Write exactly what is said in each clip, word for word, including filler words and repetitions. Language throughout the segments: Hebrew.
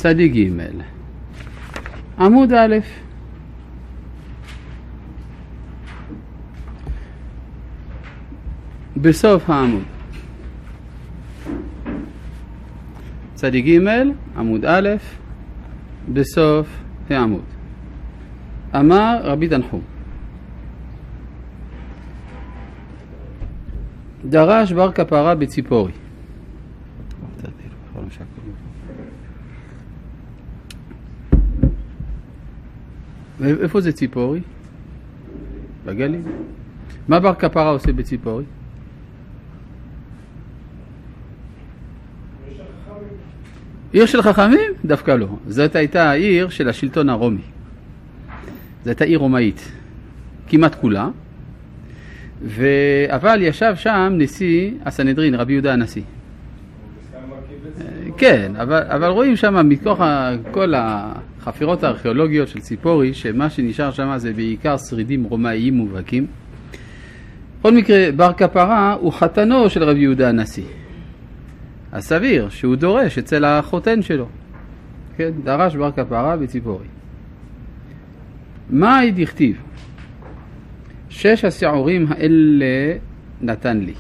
צדיק ג' עמוד א'. בסוף העמוד. צדיק ג' עמוד א', בסוף העמוד. אמר רבי תנחום, דרש בר כפרה בציפורי. איפה זה ציפורי? בגליל. מה בר כפרה עושה בציפורי? עיר של חכמים? דווקא לא. זאת הייתה העיר של השלטון הרומי. זאת הייתה עיר רומאית. כמעט כולה. ו... אבל ישב שם נשיא הסנהדרין, רבי יהודה הנשיא. כן, אבל, אבל רואים שם מתוך כל החפירות הארכיאולוגיות של ציפורי, שמה שנשאר שם זה בעיקר שרידים רומאיים מובהקים. בכל מקרה, בר כפרה הוא חתנו של רבי יהודה הנשיא. אז סביר שהוא דורש אצל החותן שלו. כן, דרש בר כפרה בציפורי. מה היא דכתיב? שש השעורים האלה נתן לי.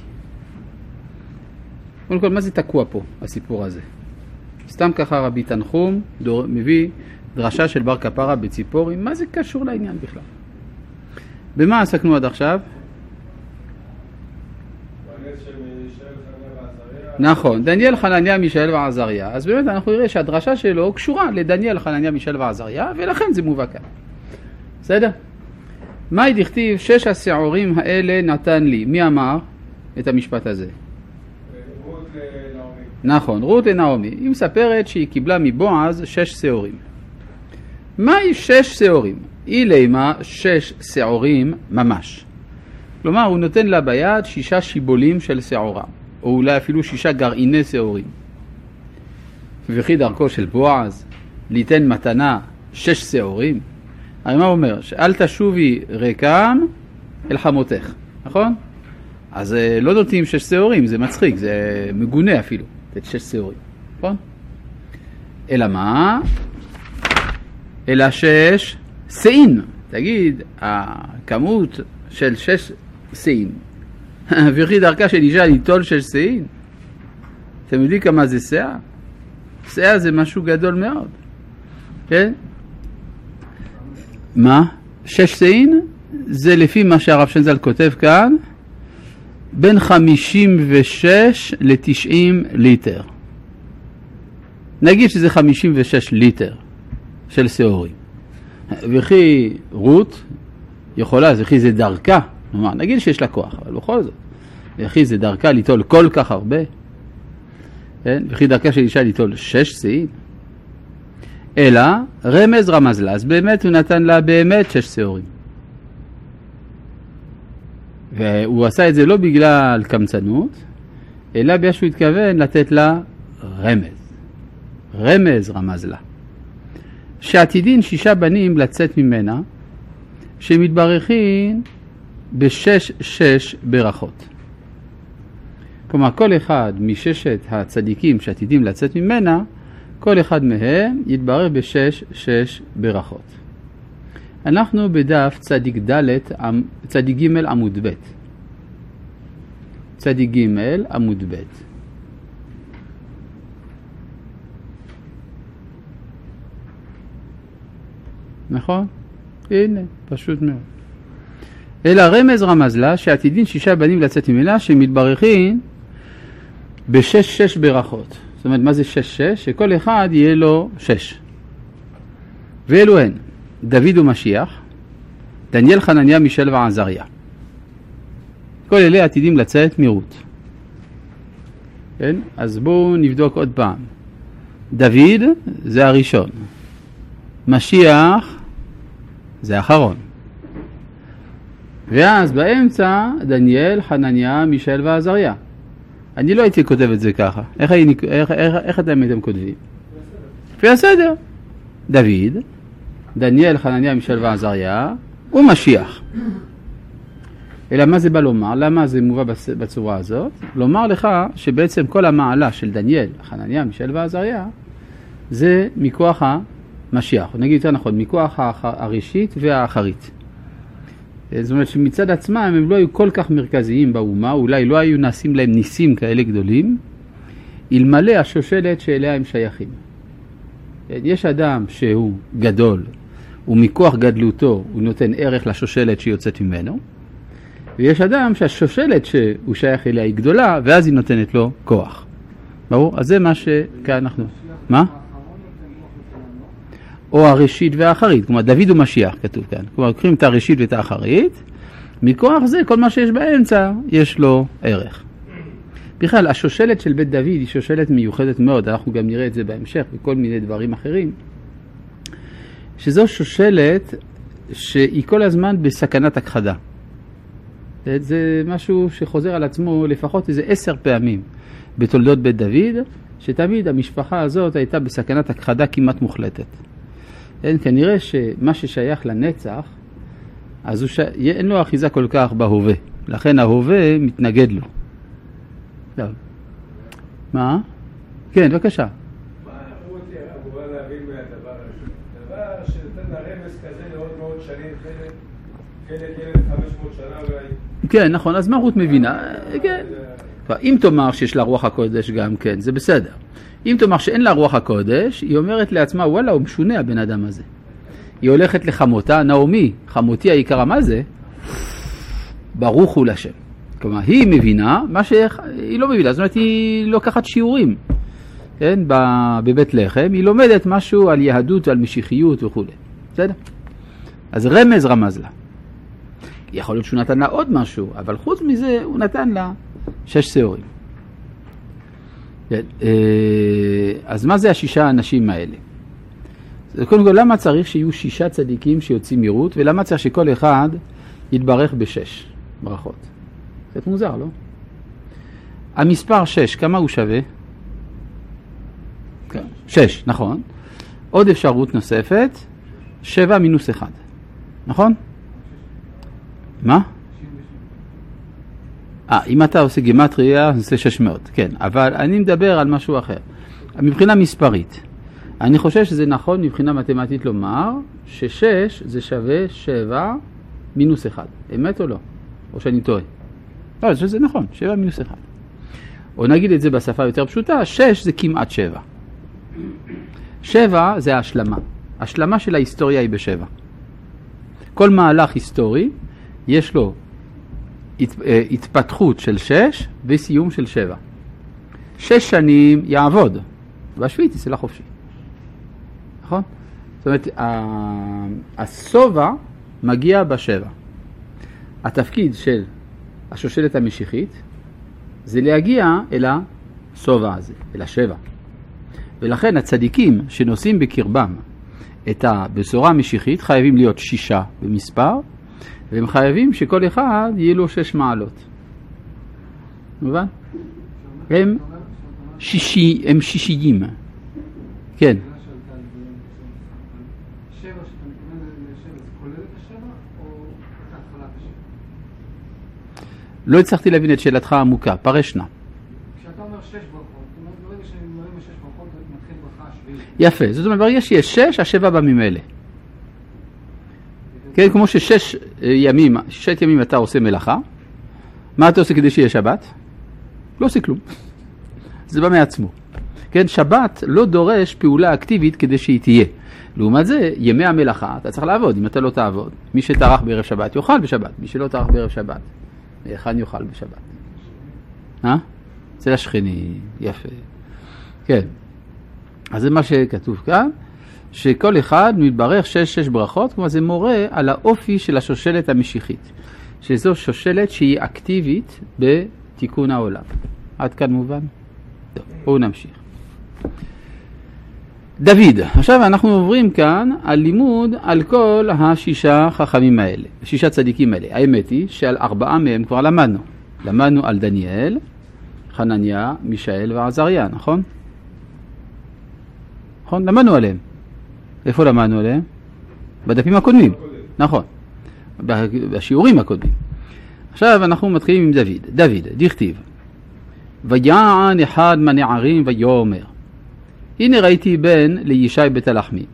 קודם כל, מה זה תקוע פה, הסיפור הזה? סתם ככה רבי תנחום דור, מביא דרשה של בר כפרה בציפורי. מה זה קשור לעניין בכלל? במה עסקנו עד עכשיו? נכון, דניאל, חנניה, מישאל ועזריה. אז באמת אנחנו נראה שהדרשה שלו קשורה לדניאל, חנניה, מישאל ועזריה, ולכן זה מובא כאן. בסדר? מה היא דכתיב? שש השעורים האלה נתן לי. מי אמר את המשפט הזה? רות לנעמי. נכון, רות לנעמי. היא מספרת שהיא קיבלה מבועז שש שעורים. מהי שש שעורים? היא לימה שש שעורים ממש. כלומר, הוא נותן לה ביד שישה שיבולים של שעורה. או אולי אפילו שישה גרעיני שעורים. וכי דרכו של בועז ליתן מתנה שש שעורים? הרי מה הוא אומר? שאל תשובי ריקם אל חמותך, נכון? אז לא נותנים שש שעורים, זה מצחיק, זה מגונה אפילו, את שש שעורים, נכון? אלא מה? אלא שש שעין. תגיד, הכמות של שש שעין. וכי דרכה של אישה ליטול שש שעין? אתם יודעים כמה זה שעה? שעה זה משהו גדול מאוד. כן? מה? שש שעין? זה לפי מה שהרב שנזל כותב כאן, בין חמישים ושש לתשעים ליטר. נגיד שזה חמישים ושש ליטר של שעורים. וכי רות יכולה, וכי זה דרכה, נגיד שיש לה כוח, אבל בכל זאת, וכי זה דרכה ליטול כל כך הרבה, כן? וכי דרכה של אישה ליטול שש שעין, אלא רמז רמז לה, אז באמת הוא נתן לה באמת שש שעורים. והוא עשה את זה לא בגלל קמצנות, אלא בגלל שהוא התכוון לתת לה רמז. רמז רמז לה. שעתידין שישה בנים לצאת ממנה, שמתברכין בשש שש ברכות. כלומר, כל אחד מששת הצדיקים שעתידים לצאת ממנה, כל אחד מהם יתברך בשש שש ברכות. אנחנו בדף צדיק ד' צדיק ג' עמוד ב'. צדיק ג' עמוד ב'. נכון? הנה, פשוט מאוד. אלא רמז רמז לה שעתידין שישה בנים לצאת ממנה שמתברכין בשש שש ברכות. זאת אומרת, מה זה שש שש? שכל אחד יהיה לו שש. ואלו הן, דוד ומשיח, דניאל, חנניה, מישאל ועזריה. כל אלה עתידים לצאת מרות. כן? אז בואו נבדוק עוד פעם. דוד זה הראשון. משיח זה האחרון. ואז באמצע דניאל, חנניה, מישאל ועזריה. אני לא הייתי כותב את זה ככה. איך, איך, איך, איך אתם הייתם כותבים? לפי הסדר. דוד, דניאל, חנניה, מישאל ועזריה ומשיח. אלא מה זה בא לומר? למה זה מובא בצורה הזאת? לומר לך שבעצם כל המעלה של דניאל, חנניה, מישאל ועזריה זה מכוח המשיח, נגיד יותר נכון, מכוח הראשית והאחרית. זאת אומרת שמצד עצמם הם לא היו כל כך מרכזיים באומה, אולי לא היו נעשים להם ניסים כאלה גדולים, אלמלא השושלת שאליה הם שייכים. יש אדם שהוא גדול, ומכוח גדלותו הוא נותן ערך לשושלת שיוצאת ממנו, ויש אדם שהשושלת שהוא שייך אליה היא גדולה, ואז היא נותנת לו כוח. ברור? אז זה מה שכאן אנחנו... מה? או הראשית והאחרית, כלומר דוד הוא משיח כתוב כאן, כלומר לוקחים את הראשית ואת האחרית, מכוח זה כל מה שיש באמצע יש לו ערך. בכלל השושלת של בית דוד היא שושלת מיוחדת מאוד, אנחנו גם נראה את זה בהמשך וכל מיני דברים אחרים, שזו שושלת שהיא כל הזמן בסכנת הכחדה. זה משהו שחוזר על עצמו לפחות איזה עשר פעמים בתולדות בית דוד, שתמיד המשפחה הזאת הייתה בסכנת הכחדה כמעט מוחלטת. אין, כנראה שמה ששייך לנצח, אז הוא ש... אין לו אחיזה כל כך בהווה. לכן ההווה מתנגד לו. לא. מה? כן, בבקשה. מה הוא אמורה להבין מהדבר הזה? דבר שנותן לרמז כזה לעוד מאוד שנים, חלק ילד חמש מאות שנה אולי. כן, נכון, אז מה רות מבינה? כן. אם תאמר שיש לה רוח הקודש גם כן, זה בסדר. אם תאמר שאין לה רוח הקודש, היא אומרת לעצמה, וואלה, הוא משונה הבן אדם הזה. היא הולכת לחמותה, נעמי, חמותי היקרה, מה זה? ברוך הוא לשם. כלומר, היא מבינה, מה שהיא לא מבינה, זאת אומרת, היא לוקחת שיעורים, כן, בבית לחם, היא לומדת משהו על יהדות ועל משיחיות וכו'. בסדר? אז רמז רמז לה. יכול להיות שהוא נתן לה עוד משהו, אבל חוץ מזה הוא נתן לה שש שעורים. אז מה זה השישה האנשים האלה? קודם כל, למה צריך שיהיו שישה צדיקים שיוצאים מרות, ולמה צריך שכל אחד יתברך בשש ברכות? זה מוזר, לא? המספר שש, כמה הוא שווה? שש, נכון. עוד אפשרות נוספת, שבע מינוס אחד. נכון? מה? אה, אם אתה עושה גימטריה, זה שש מאות, כן. אבל אני מדבר על משהו אחר. מבחינה מספרית, אני חושב שזה נכון מבחינה מתמטית לומר, ששש זה שווה שבע מינוס אחד. אמת או לא? או שאני טועה? לא, אני חושב שזה נכון, שבע מינוס אחד. או נגיד את זה בשפה יותר פשוטה, שש זה כמעט שבע. שבע זה ההשלמה. השלמה של ההיסטוריה היא בשבע. כל מהלך היסטורי יש לו התפתחות של שש וסיום של שבע. שש שנים יעבוד, והשביעית יצא לחופשי. נכון? זאת אומרת, הסובה מגיע בשבע. התפקיד של השושלת המשיחית זה להגיע אל הסובה הזה, אל השבע. ולכן הצדיקים שנושאים בקרבם את הבשורה המשיחית חייבים להיות שישה במספר, והם חייבים שכל אחד יהיה לו שש מעלות. מובן? הם שישי, הם שישיים. כן. לא הצלחתי להבין את שאלתך העמוקה, פרשנה. כשאתה אומר שש ברכות, ברגע שאני אומר שש ברכות, מתחיל ברכה השביעית. יפה, זאת אומרת, ברגע שיש שש, השבע בא ממילא. כן, כמו ששש ימים, ששת ימים אתה עושה מלאכה, מה אתה עושה כדי שיהיה שבת? לא עושה כלום. זה בא מעצמו. כן, שבת לא דורש פעולה אקטיבית כדי שהיא תהיה. לעומת זה, ימי המלאכה, אתה צריך לעבוד, אם אתה לא תעבוד. מי שטרח בערב שבת יאכל בשבת, מי שלא טרח בערב שבת, היכן יאכל בשבת. אה? זה לשכני, יפה. כן. אז זה מה שכתוב כאן. שכל אחד מתברך שש שש ברכות, כלומר זה מורה על האופי של השושלת המשיחית, שזו שושלת שהיא אקטיבית בתיקון העולם. עד כאן מובן? טוב, בואו נמשיך. דוד, עכשיו אנחנו עוברים כאן על לימוד על כל השישה חכמים האלה, שישה צדיקים האלה. האמת היא שעל ארבעה מהם כבר למדנו. למדנו על דניאל, חנניה, מישאל ועזריה, נכון? נכון? למדנו עליהם. איפה למדנו עליהם? בדפים הקודמים. נכון. בשיעורים הקודמים. עכשיו אנחנו מתחילים עם דוד. דוד, דכתיב. ויען אחד מהנערים ויאמר, הנה ראיתי בן לישי בית הלחמי.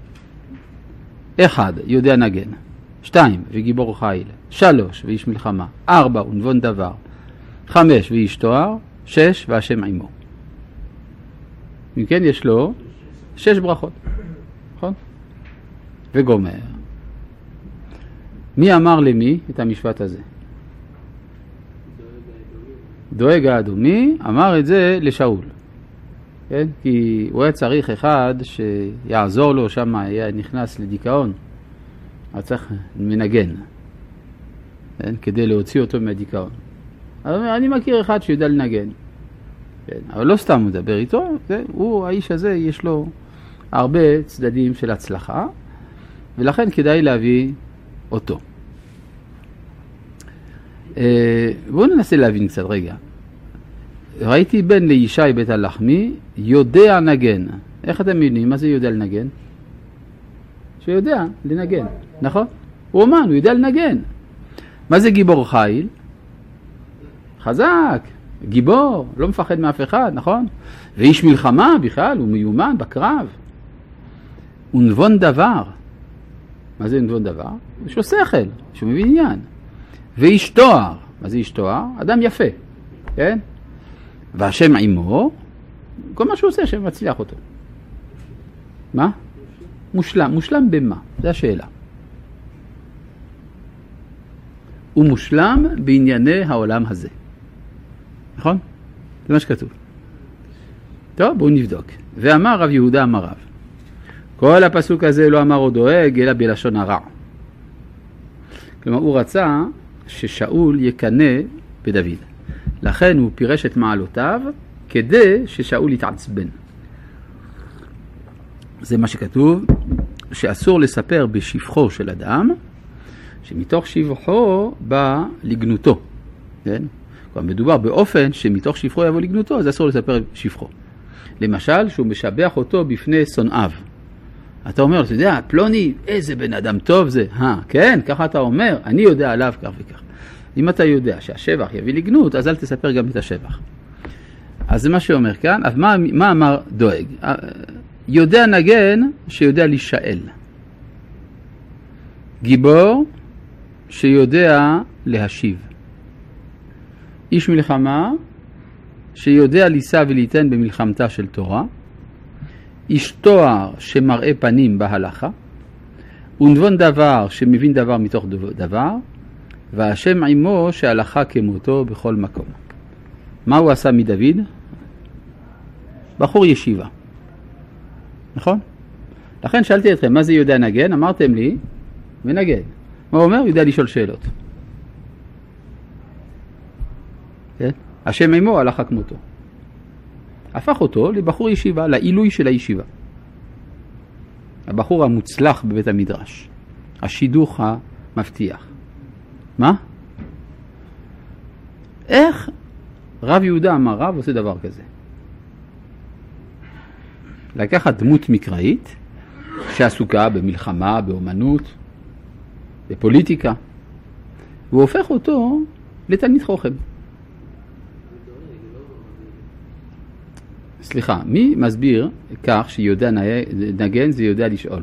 אחד, יודע נגן. שתיים, וגיבור חיל. שלוש, ואיש מלחמה. ארבע, ונבון דבר. חמש, ואיש תואר. שש, והשם עמו. אם כן, יש לו שש ברכות. נכון? וגומר. מי אמר למי את המשפט הזה? דואג האדומי אמר את זה לשאול. כן? כי הוא היה צריך אחד שיעזור לו, שם היה נכנס לדיכאון. אז צריך מנגן. כן? כדי להוציא אותו מהדיכאון. אז אני מכיר אחד שיודע לנגן. כן? אבל לא סתם הוא מדבר איתו. כן? הוא, האיש הזה, יש לו הרבה צדדים של הצלחה. ולכן כדאי להביא אותו. בואו ננסה להבין קצת רגע. ראיתי בן לישי בית הלחמי יודע נגן. איך אתם מבינים? מה זה יודע לנגן? שיודע לנגן, נכון? הוא אומן, הוא יודע לנגן. מה זה גיבור חיל? חזק, גיבור, לא מפחד מאף אחד, נכון? ואיש מלחמה בכלל, הוא מיומן בקרב. ונבון דבר. מה זה נבון דבר? יש לו שכל, שהוא מבין עניין. ואיש תואר. מה זה איש תואר? אדם יפה, כן? והשם עמו, כל מה שהוא עושה, השם מצליח אותו. מה? מושלם. מושלם במה? זו השאלה. הוא מושלם בענייני העולם הזה. נכון? זה מה שכתוב. טוב, בואו נבדוק. ואמר רב יהודה אמר רב. כל הפסוק הזה לא אמר הוא דואג, אלא בלשון הרע. כלומר, הוא רצה ששאול יקנה בדוד. לכן הוא פירש את מעלותיו כדי ששאול יתעצבן. זה מה שכתוב, שאסור לספר בשבחו של אדם, שמתוך שבחו בא לגנותו. כן? כלומר, מדובר באופן שמתוך שבחו יבוא לגנותו, אז אסור לספר שבחו. למשל, שהוא משבח אותו בפני שונאיו. אתה אומר, אתה יודע, פלוני, איזה בן אדם טוב זה. אה, כן, ככה אתה אומר, אני יודע עליו כך וכך. אם אתה יודע שהשבח יביא לגנות, אז אל תספר גם את השבח. אז זה מה שאומר כאן. אז מה, מה אמר דואג? יודע נגן שיודע להישאל. גיבור שיודע להשיב. איש מלחמה שיודע לישא וליתן במלחמתה של תורה. איש תואר שמראה פנים בהלכה. ונבון דבר שמבין דבר מתוך דבר. והשם עמו שהלכה כמותו בכל מקום. מה הוא עשה מדוד? בחור ישיבה. נכון? לכן שאלתי אתכם, מה זה יודע נגן? אמרתם לי, מנגן. מה הוא אומר? יודע לשאול שאלות. כן? השם עמו הלכה כמותו. הפך אותו לבחור ישיבה, לעילוי של הישיבה. הבחור המוצלח בבית המדרש. השידוך המבטיח. מה? איך רב יהודה אמר רב עושה דבר כזה? לקחת דמות מקראית שעסוקה במלחמה, באומנות, בפוליטיקה, והוא הופך אותו לתלמיד חוכם. סליחה, מי מסביר כך שיודע נגן זה יודע לשאול?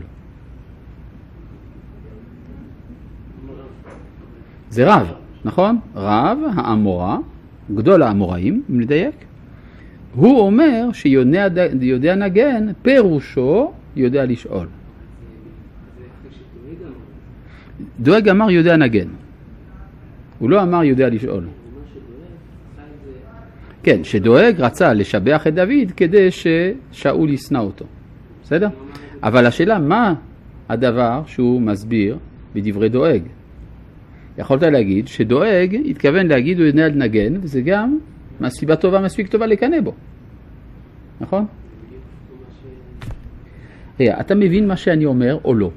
זה רב, נכון? רב האמורה, גדול האמוראים, אם לדייק, הוא אומר שיודע נגן, פירושו יודע לשאול. דואג אמר יודע נגן. הוא לא אמר יודע לשאול. כן, שדואג רצה לשבח את דוד כדי ששאול ישנא אותו. בסדר? אבל השאלה מה הדבר שהוא מסביר בדברי דואג? יכולת להגיד שדואג התכוון להגיד הוא יודע לנגן, וזה גם סיבה טובה, מספיק טובה לקנא בו. נכון? רגע, אתה מבין מה שאני אומר או לא?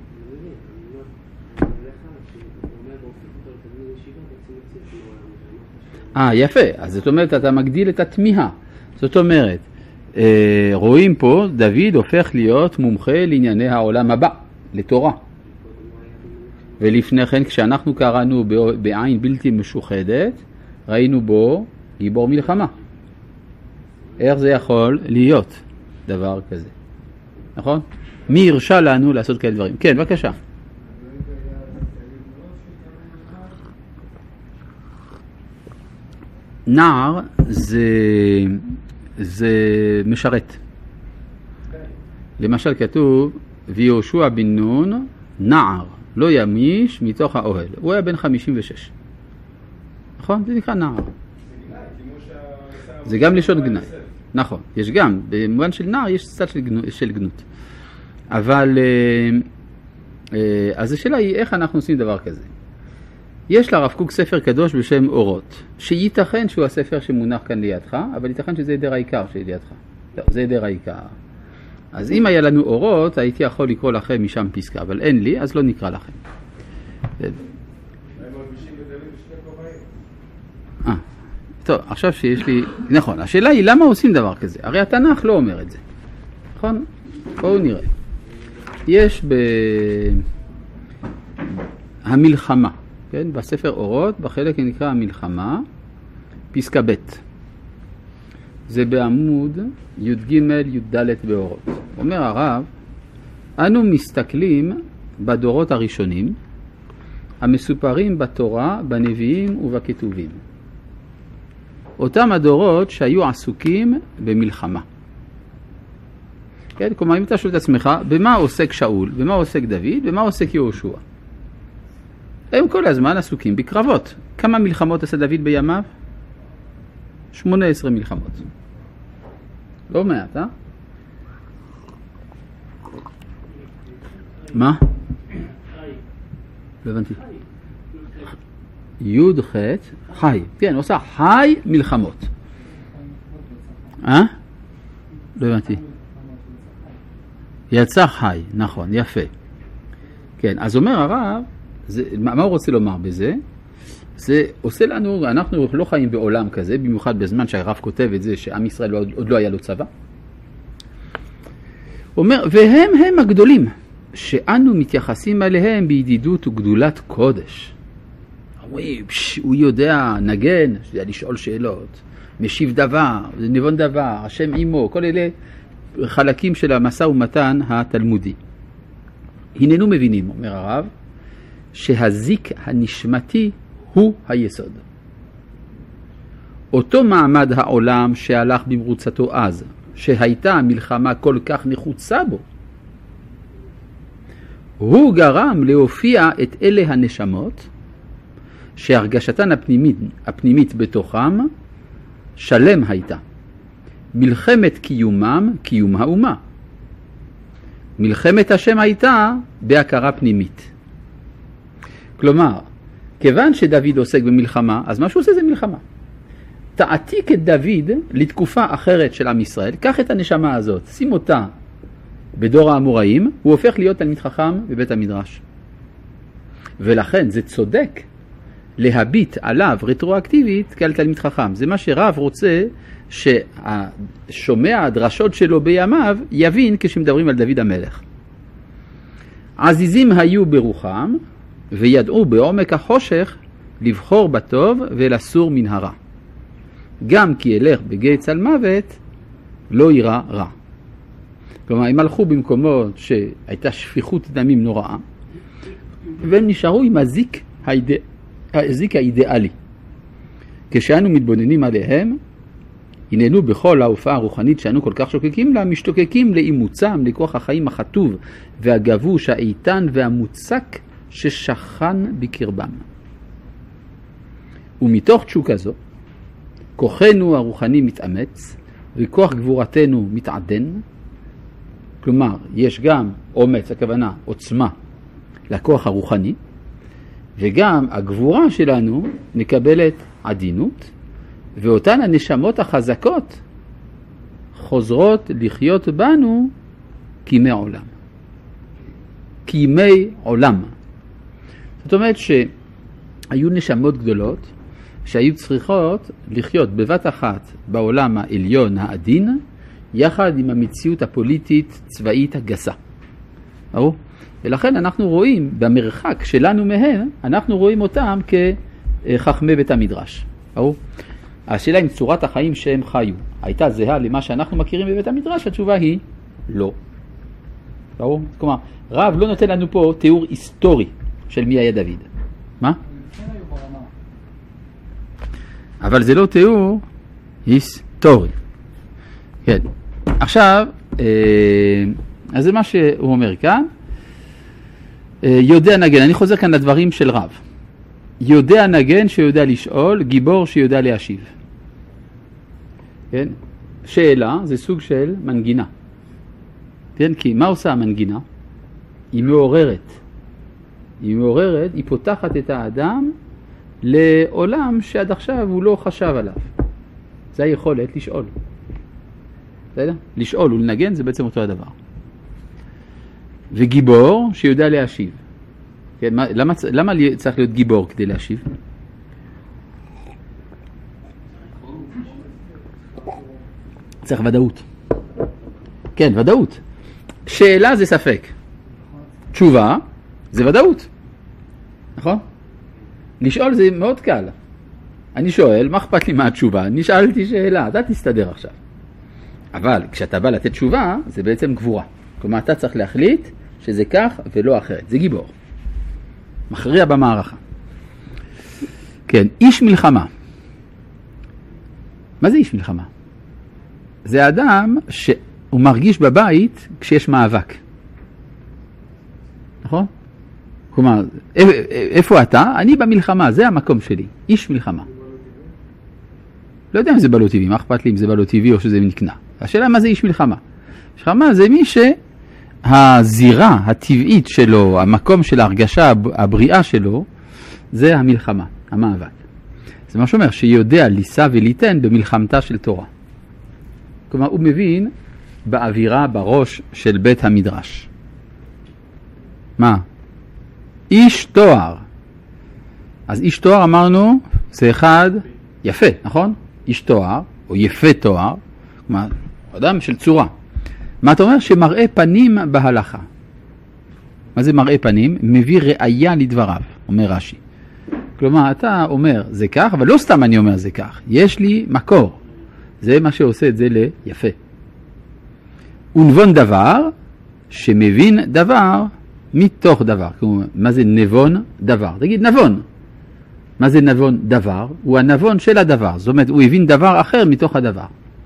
אה, יפה. אז זאת אומרת, אתה מגדיל את התמיהה. זאת אומרת, אה, רואים פה, דוד הופך להיות מומחה לענייני העולם הבא, לתורה. ולפני כן, כשאנחנו קראנו בעין בלתי משוחדת, ראינו בו גיבור מלחמה. איך זה יכול להיות? דבר כזה. נכון? מי הרשה לנו לעשות כאלה דברים? כן, בבקשה. נער זה, זה משרת. למשל כתוב, ויהושע בן נון נער, לא ימיש מתוך האוהל. הוא היה בן חמישים ושש. נכון? זה נקרא נער. זה גם לשון גנאי. נכון, יש גם. במובן של נער יש קצת של, גנו, של גנות. אבל, אז השאלה היא איך אנחנו עושים דבר כזה. יש לרב קוק ספר קדוש בשם אורות, שייתכן שהוא הספר שמונח כאן לידך, אבל ייתכן שזה ידר העיקר שלידך. לא, זה ידר העיקר. אז אם היה לנו אורות, הייתי יכול לקרוא לכם משם פסקה, אבל אין לי, אז לא נקרא לכם. אה, טוב, עכשיו שיש לי... נכון, השאלה היא למה עושים דבר כזה? הרי התנ"ך לא אומר את זה. נכון? בואו נראה. יש ב... המלחמה. כן? בספר אורות, בחלק נקרא המלחמה, פסקה ב'. זה בעמוד י"ג י"ד באורות. אומר הרב, אנו מסתכלים בדורות הראשונים, המסופרים בתורה, בנביאים ובכתובים. אותם הדורות שהיו עסוקים במלחמה. כן? כלומר, אם אתה שואל את עצמך, במה עוסק שאול, במה עוסק דוד, במה עוסק יהושע? הם כל הזמן עסוקים בקרבות. כמה מלחמות עשה דוד בימיו? שמונה עשרה מלחמות. לא מעט, אה? מה? לא הבנתי. יוד חט, חי. כן, הוא עושה חי מלחמות. אה? לא הבנתי. יצא חי, נכון, יפה. כן, אז אומר הרב, זה, מה הוא רוצה לומר בזה? זה עושה לנו, אנחנו לא חיים בעולם כזה, במיוחד בזמן שהרב כותב את זה, שעם ישראל עוד, עוד לא היה לו צבא. הוא אומר, והם הם הגדולים, שאנו מתייחסים עליהם בידידות וגדולת קודש. הוא יודע נגן, יודע לשאול שאלות, משיב דבר, נבון דבר, השם עמו, כל אלה חלקים של המשא ומתן התלמודי. הננו מבינים, אומר הרב, שהזיק הנשמתי הוא היסוד. אותו מעמד העולם שהלך במרוצתו אז, שהייתה המלחמה כל כך נחוצה בו, הוא גרם להופיע את אלה הנשמות, שהרגשתן הפנימית, הפנימית בתוכם שלם הייתה. מלחמת קיומם, קיום האומה. מלחמת השם הייתה בהכרה פנימית. כלומר, כיוון שדוד עוסק במלחמה, אז מה שהוא עושה זה מלחמה. תעתיק את דוד לתקופה אחרת של עם ישראל, קח את הנשמה הזאת, שים אותה בדור האמוראים, הוא הופך להיות תלמיד חכם בבית המדרש. ולכן זה צודק להביט עליו רטרואקטיבית כעל תלמיד חכם. זה מה שרב רוצה שהשומע הדרשות שלו בימיו יבין כשמדברים על דוד המלך. עזיזים היו ברוחם וידעו בעומק החושך לבחור בטוב ולסור מן הרע. גם כי ילך בגיא צל מוות לא ירא רע. כלומר, הם הלכו במקומות שהייתה שפיכות דמים נוראה, והם נשארו עם הזיק, האידא... הזיק האידיאלי. כשאנו מתבוננים עליהם, הננו בכל ההופעה הרוחנית שאנו כל כך שוקקים לה, משתוקקים לאימוצם, לכוח החיים החטוב והגבוש האיתן והמוצק ששכן בקרבם. ומתוך תשוקה זו, כוחנו הרוחני מתאמץ, וכוח גבורתנו מתעדן. כלומר, יש גם אומץ, הכוונה, עוצמה, לכוח הרוחני, וגם הגבורה שלנו מקבלת עדינות, ואותן הנשמות החזקות חוזרות לחיות בנו כימי עולם. כימי עולם. זאת אומרת שהיו נשמות גדולות שהיו צריכות לחיות בבת אחת בעולם העליון העדין, יחד עם המציאות הפוליטית צבאית הגסה. ברור? ולכן אנחנו רואים במרחק שלנו מהם, אנחנו רואים אותם כחכמי בית המדרש. ברור? השאלה אם צורת החיים שהם חיו הייתה זהה למה שאנחנו מכירים בבית המדרש, התשובה היא לא. ברור? כלומר, רב לא נותן לנו פה תיאור היסטורי של מי היה דוד. מה? אבל זה לא תיאור היסטורי. כן. עכשיו, אז זה מה שהוא אומר כאן. יודע נגן, אני חוזר כאן לדברים של רב. יודע נגן שיודע לשאול, גיבור שיודע להשיב. כן? שאלה זה סוג של מנגינה. כן? כי מה עושה המנגינה? היא מעוררת. היא מעוררת, היא פותחת את האדם לעולם שעד עכשיו הוא לא חשב עליו. זה היכולת לשאול. בסדר? לשאול ולנגן זה בעצם אותו הדבר. וגיבור שיודע להשיב. כן, מה, למה, למה צריך להיות גיבור כדי להשיב? צריך ודאות. כן, ודאות. שאלה זה ספק. תשובה זה ודאות. נכון? לשאול זה מאוד קל. אני שואל, מה אכפת לי מה התשובה? נשאלתי שאלה, אתה תסתדר עכשיו. אבל כשאתה בא לתת תשובה, זה בעצם גבורה. כלומר, אתה צריך להחליט שזה כך ולא אחרת. זה גיבור. מכריע במערכה. כן, איש מלחמה. מה זה איש מלחמה? זה אדם שהוא מרגיש בבית כשיש מאבק. נכון? כלומר, איפה אתה? אני במלחמה, זה המקום שלי. איש מלחמה. לא יודע אם זה בלא טבעי, מה אכפת לי אם זה בלא טבעי או שזה נקנה. השאלה מה זה איש מלחמה? איש מלחמה זה מי שהזירה הטבעית שלו, המקום של ההרגשה הבריאה שלו, זה המלחמה, המאבק. זה מה שאומר שיודע לישא וליתן במלחמתה של תורה. כלומר, הוא מבין באווירה, בראש של בית המדרש. מה? איש תואר. אז איש תואר אמרנו, זה אחד יפה, נכון? איש תואר, או יפה תואר, כלומר, אדם של צורה. מה אתה אומר? שמראה פנים בהלכה. מה זה מראה פנים? מביא ראייה לדבריו, אומר רש"י. כלומר, אתה אומר זה כך, אבל לא סתם אני אומר זה כך. יש לי מקור. זה מה שעושה את זה ליפה. ונבון דבר, שמבין דבר מתוך דבר. כלומר, מה זה נבון דבר? תגיד נבון. מה זה נבון דבר? הוא הנבון של הדבר. זאת אומרת, הוא הבין דבר אחר מתוך הדבר.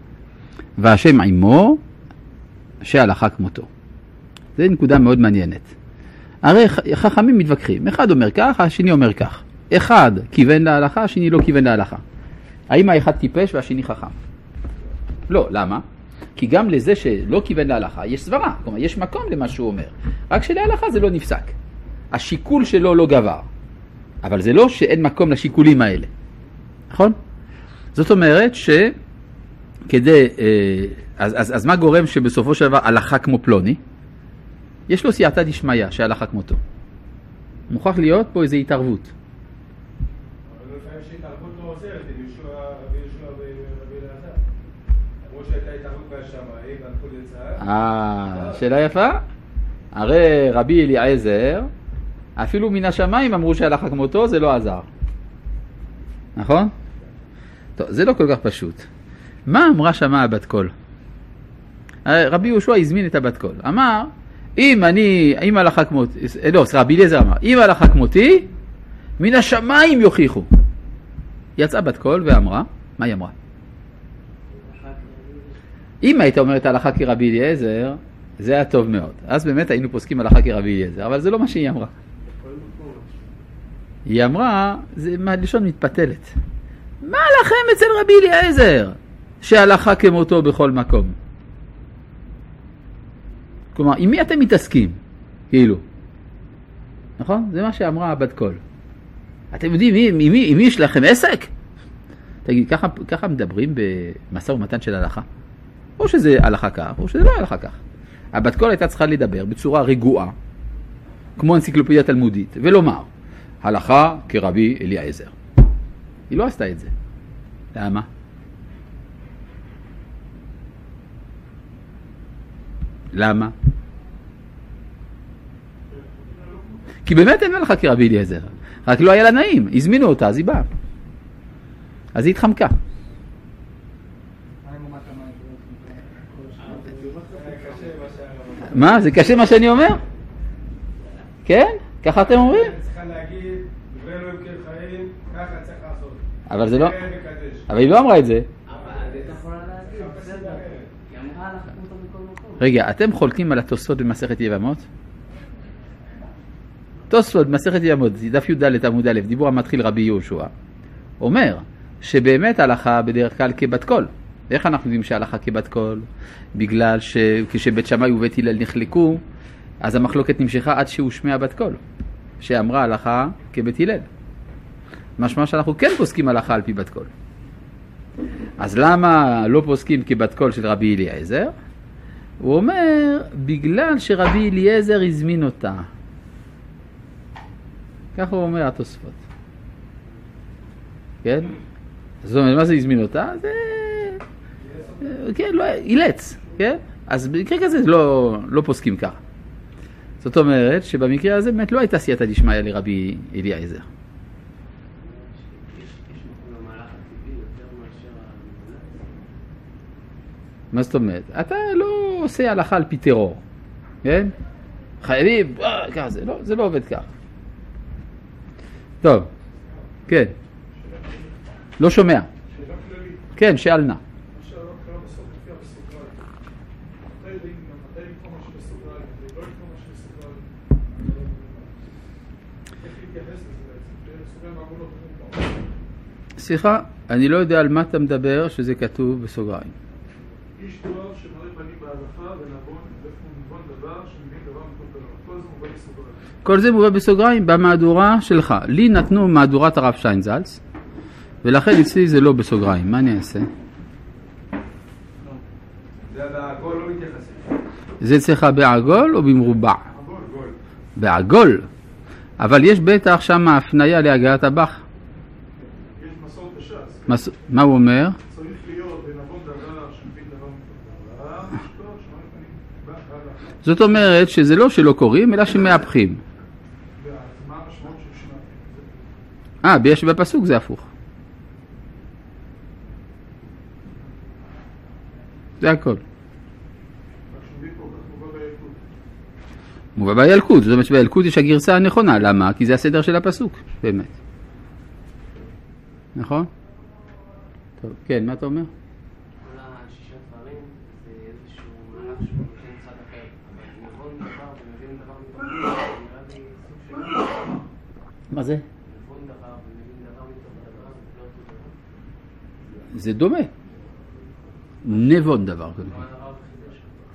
והשם עמו, שהלכה כמותו. זו נקודה מאוד מעניינת. הרי חכמים מתווכחים. אחד אומר כך, השני אומר כך. אחד כיוון להלכה, השני לא כיוון להלכה. האם האחד טיפש והשני חכם? לא, למה? כי גם לזה שלא כיוון להלכה יש סברה. כלומר, יש מקום למה שהוא אומר. רק שלהלכה זה לא נפסק. השיקול שלו לא גבר. אבל זה לא שאין מקום לשיקולים האלה. נכון? זאת אומרת שכדי... אז, אז, אז מה גורם שבסופו של דבר הלכה כמו פלוני? יש לו סייעתא דשמיא שהלכה כמותו. מוכרח להיות פה איזו התערבות. אבל לפעמים שהתערבות לא עוזרת, אם ישוע רבי אלעזר. למרות שהייתה התערבות מהשמיים, והלכו לצהר. אה, שאלה יפה. הרי רבי אליעזר, אפילו מן השמיים אמרו שהלכה כמותו, זה לא עזר. נכון? טוב, זה לא כל כך פשוט. מה אמרה שמה הבת קול? רבי יהושע הזמין את הבת קול. אמר, אם אני, אם הלכה כמותי, לא, רבי אליעזר אמר, אם הלכה כמותי, מן השמיים יוכיחו. יצאה בת קול ואמרה, מה היא אמרה? אם היית אומרת הלכה כרבי אליעזר, זה היה טוב מאוד. אז באמת היינו פוסקים הלכה כרבי אליעזר, אבל זה לא מה שהיא אמרה. היא אמרה, זה מהלשון מתפתלת. מה לכם אצל רבי אליעזר? שהלכה כמותו בכל מקום. כלומר, עם מי אתם מתעסקים? כאילו. נכון? זה מה שאמרה בת קול. אתם יודעים, עם מי, עם מי יש לכם עסק? תגיד, ככה, ככה מדברים במשא ומתן של הלכה? או שזה הלכה כך, או שזה לא הלכה כך. הבת קול הייתה צריכה לדבר בצורה רגועה, כמו אנציקלופדיה תלמודית, ולומר, הלכה כרבי אליעזר. היא לא עשתה את זה. למה? למה? כי באמת אין הלכה כרבי אליעזר. רק לא היה לה נעים. הזמינו אותה, אז היא באה. אז היא התחמקה. מה? זה קשה מה שאני אומר? כן? ככה אתם אומרים? צריכה להגיד, דברי אלוהים כחיים, ככה צריך לעשות. אבל זה לא... אבל היא לא אמרה את זה. רגע, אתם חולקים על התוספות במסכת יבמות? תוספות במסכת יבמות, דף י"ד עמוד א', דיבור המתחיל רבי יהושע, אומר שבאמת הלכה בדרך כלל כבת קול. איך אנחנו יודעים שהלכה כבת קול? בגלל שכשבית שמאי ובית הלל נחלקו, אז המחלוקת נמשכה עד שהושמעה בת קול, שאמרה הלכה כבית הלל. משמע שאנחנו כן פוסקים הלכה על פי בת קול. אז למה לא פוסקים כבת קול של רבי אליעזר? הוא אומר, בגלל שרבי אליעזר הזמין אותה. ככה הוא אומר התוספות. כן? זאת אומרת, מה זה הזמין אותה? זה... כן, לא, אילץ. כן? אז במקרה כזה לא, לא פוסקים ככה. זאת אומרת שבמקרה הזה באמת לא הייתה סייעתא דשמיא לרבי אליעזר. מה זאת אומרת? אתה לא עושה הלכה על פי טרור, כן? חייבים, ככה זה, לא, זה לא עובד כך. טוב, כן. לא שומע. שאלה כללית. כן, שאל נא. מה שהרב קרא בסוף מופיע בסוגריים. מתי לקרוא מה שבסוגריים, ולא לקרוא מה שבסוגריים. איך להתייחס לזה בעצם? בסוגריים העגולות. סליחה, אני לא יודע על מה אתה מדבר שזה כתוב בסוגריים. איש תואר שמראה פנים בהלכה ונבון נבון דבר שמבין דבר מכל דבר. כל זה מובא בסוגריים. כל זה מובא בסוגריים במהדורה שלך. לי נתנו מהדורת הרב שיינזלץ, ולכן אצלי זה לא בסוגריים. מה אני אעשה? זה בעגול לא מתייחסים. זה אצלך בעגול או במרובע? עגול, גול. בעגול. אבל יש בטח שם הפניה להגעת הבח. יש מסורת בש"ס. מס... מה הוא אומר? צריך להיות בנבון דבר שמבין דבר מכל דבר. איש תואר שמראה פנים בהלכה. זאת אומרת שזה לא שלא קוראים, אלא שמהפכים. ואז מה המשמעות של שנה? אה, ביש בפסוק זה הפוך. זה הכל. רק שמבין פה, כך מובא בילקוט. מובא בילקוט, זאת אומרת שבילקוט יש הגרסה הנכונה. למה? כי זה הסדר של הפסוק, באמת. נכון? טוב, כן, מה אתה אומר? כל השישה דברים זה איזשהו מהלך שהוא נותן צד אחר, אבל נבון דבר ומבין דבר מתוך דבר, נראה לי סוג של... מה זה? נבון דבר ומבין דבר מתוך הדבר, זה לא אותו דבר. זה דומה. נבון דבר. לא הדבר בחידש.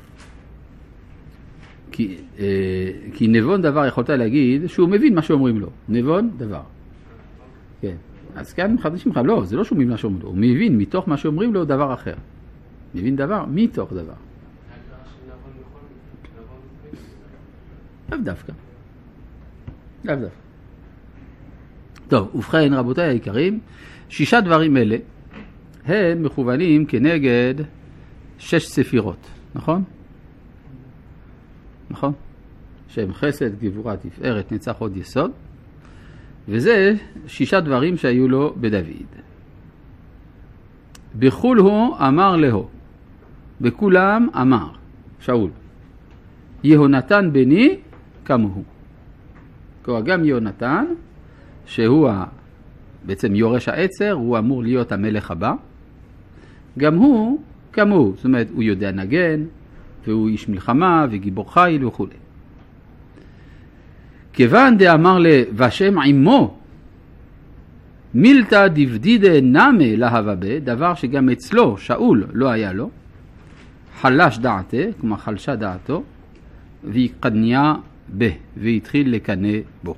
כי, אה, כי נבון דבר יכולת להגיד שהוא מבין מה שאומרים לו. נבון דבר. כן. אז כאן מחדשים לך, לא, זה לא שהוא מבין מה שאומרים לו, הוא מבין מתוך מה שאומרים לו דבר אחר. מבין דבר מתוך דבר. ההגדרה של נבון בכל מקרה, נבון בכל לאו דווקא. לאו דווקא. טוב, ובכן רבותיי היקרים, שישה דברים אלה הם מכוונים כנגד שש ספירות, נכון? נכון? שהם חסד, גבורה, תפארת, נצח, הוד, יסוד. וזה שישה דברים שהיו לו בדוד. בכול הוא אמר לו, בכולם אמר, שאול, יהונתן בני כמוהו. כלומר גם יהונתן, שהוא בעצם יורש העצר, הוא אמור להיות המלך הבא, גם הוא כמוהו, זאת אומרת הוא יודע נגן, והוא איש מלחמה וגיבור חיל וכו'. כיוון דאמר לבשם עמו, מילתא דבדידה נמי להבה בה, דבר שגם אצלו, שאול, לא היה לו, חלש דעתה, כלומר חלשה דעתו, ויקדניה בה, והתחיל לקנא בו.